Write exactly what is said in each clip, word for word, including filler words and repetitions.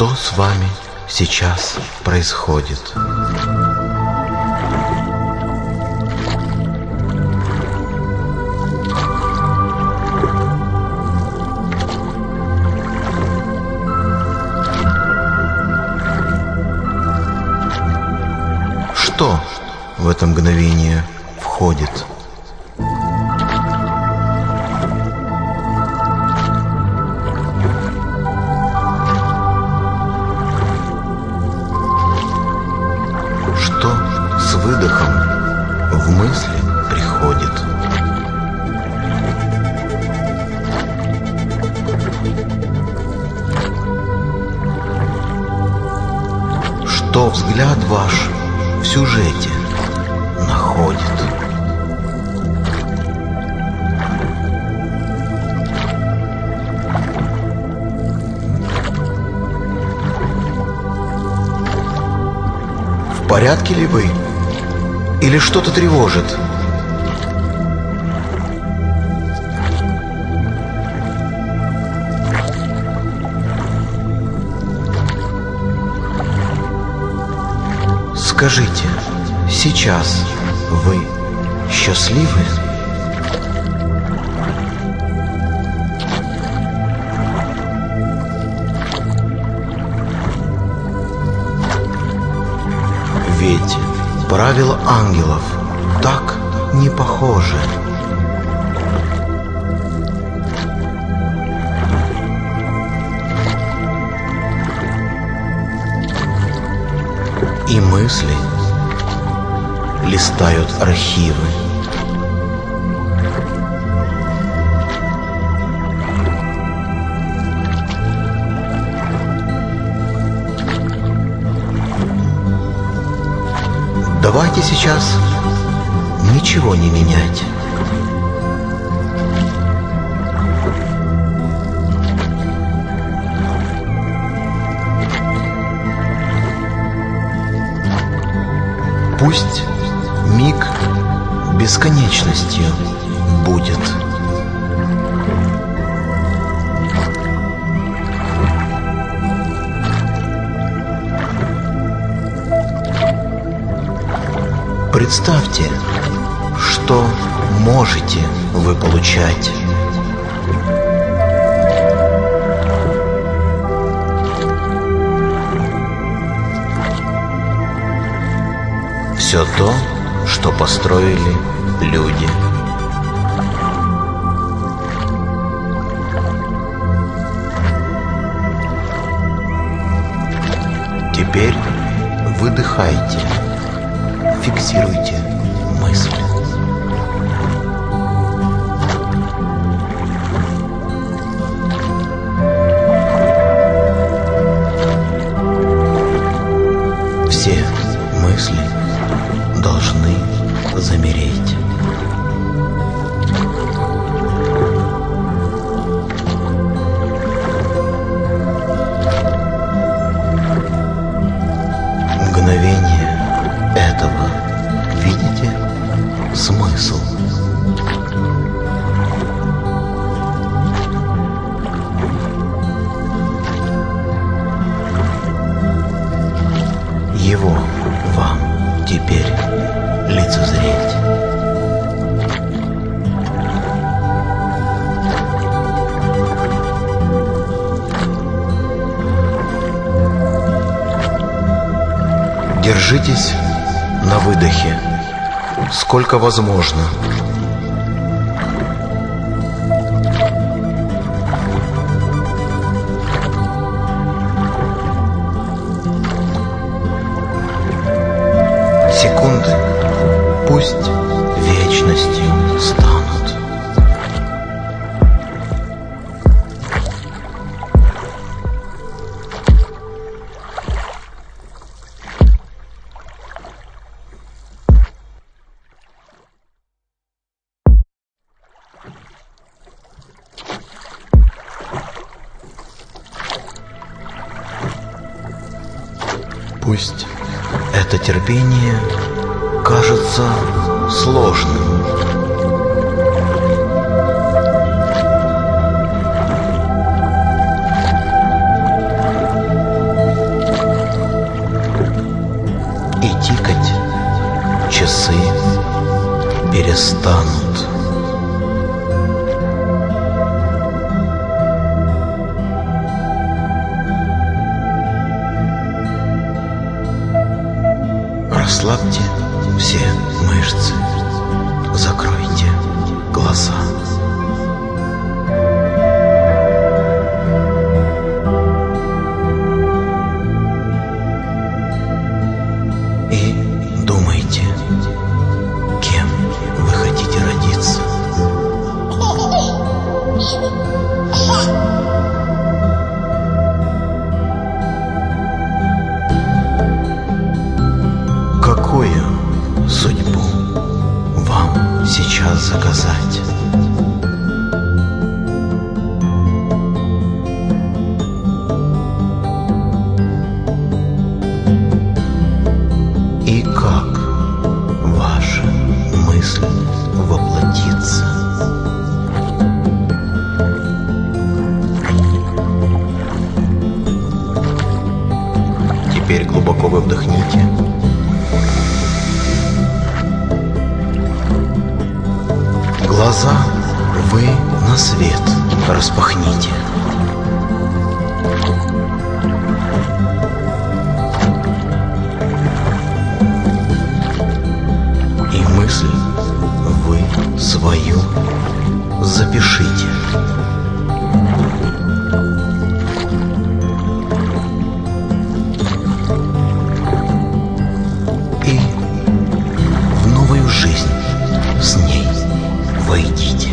Что с вами сейчас происходит? Что в это мгновение входит? Что с выдохом в мысли приходит? Что взгляд ваш в сюжете находит? В порядке ли вы? Или что-то тревожит? Скажите, сейчас вы счастливы? Ведь правила ангелов так не похожи. И мысли листают архивы. Давайте сейчас ничего не менять. Пусть миг бесконечностью будет. Представьте, что можете вы получать. Все то, что построили люди. Теперь выдыхайте, фиксируйте мысли. Все мысли должны замереть. Мгновение этого, видите, смысл. Его вам теперь лицезреть. Держитесь на выдохе, сколько возможно. Секунды пусть вечностью станут. Пусть это терпение кажется сложным. Расслабьте все мышцы, закройте глаза. И думайте, кем вы хотите родиться. Какую судьбу вам сейчас заказать? И как ваша мысль воплотится? Теперь глубоко вы вдохните. Глаза вы на свет распахните. И мысль вы свою запишите. И в новую жизнь с ней войдите.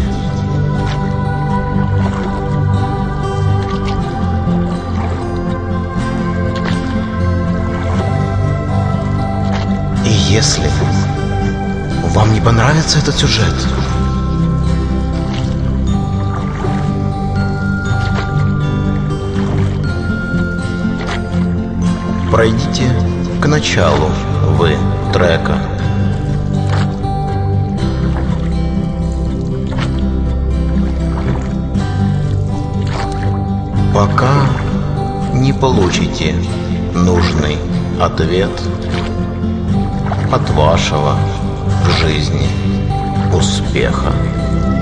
И если вам не понравится этот сюжет, пройдите к началу вы трека. Пока не получите нужный ответ от вашего в жизни успеха.